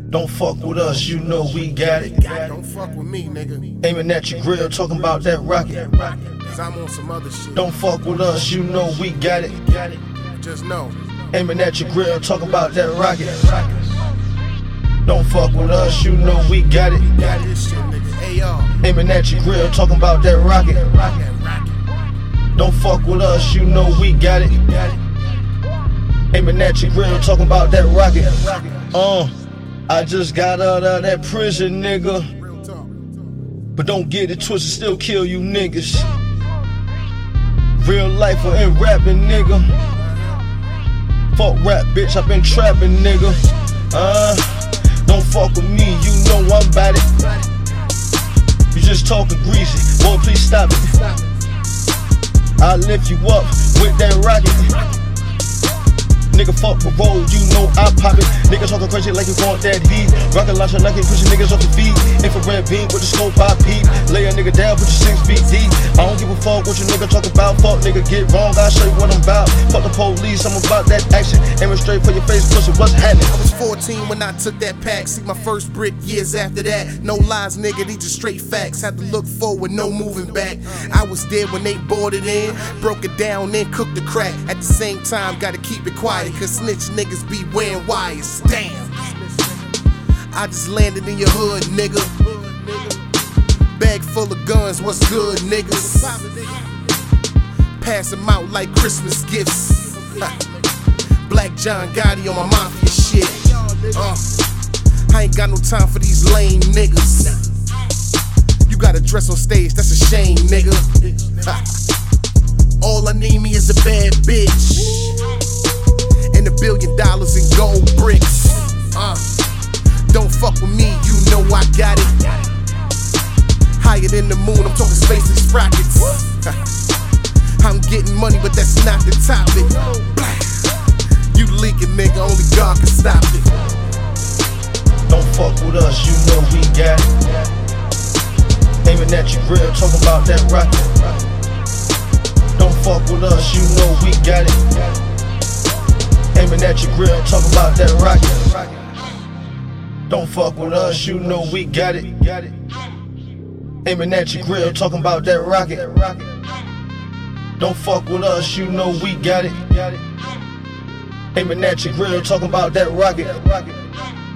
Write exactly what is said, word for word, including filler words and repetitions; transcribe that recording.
Don't fuck with us, you know we got it. Don't fuck with me, nigga. Aiming at your grill, talking about that rocket. Cause I'm on some other shit. Don't fuck with us, you know we got it. Just know. Aiming at your grill, talking about that rocket. Don't fuck with us, you know we got it. Got this shit, nigga. Hey, y'all. Aiming at your grill, talking about that rocket. Don't fuck with us, you know we got it. Aiming at your grill, talking about that rocket. Uh, I just got out of that prison, nigga. But don't get it twisted, still kill you niggas. Real life or in rapping, nigga. Fuck rap, bitch, I been trapping, nigga. Uh, don't fuck with me, you know I'm bout it. You just talking greasy, boy, please stop it. I lift you up with that rocket. Nigga fuck with roll, you know I pop it. Niggas talking crazy like you want that heat. Rocket launcher like it pushing niggas off the feet. Infrared beam with the scope I peep. Lay a nigga down, put your six feet deep. I don't give a fuck what your nigga talk about. Fuck nigga get wrong, I'll show you what I'm about. Fuck the police, I'm about that action. Aiming straight for your face, pussy, what's happening? I was fourteen when I took that pack. See my first brick years after that. No lies, nigga, these just straight facts. Had to look forward, no moving back. I was there when they bought it in. Broke it down, then cooked the crack. At the same time, gotta keep it quiet. Cause snitch niggas be wearing wires. Damn. I just landed in your hood, nigga. Bag full of guns, what's good, niggas? Pass them out like Christmas gifts. Black John Gotti on my mafia shit. Uh, I ain't got no time for these lame niggas. You gotta dress on stage, that's a shame, nigga. All I need me is a bad bitch and a billion dollars in gold bricks. Uh, don't fuck with me, you know I got it. Higher than the moon, I'm talking space and sprockets. I'm getting money, but that's not the topic. You leaking, nigga, only God can stop it. Don't fuck with us, you know we got it. Aiming at your grill, talking about that rocket. Don't fuck with us, you know we got it. Aiming at your grill, talking about that rocket. Don't fuck with us, you know we got it. Aiming at your grill, talking about that rocket. Don't fuck with us, you know we got it. Aiming at your grill, talking about that rocket.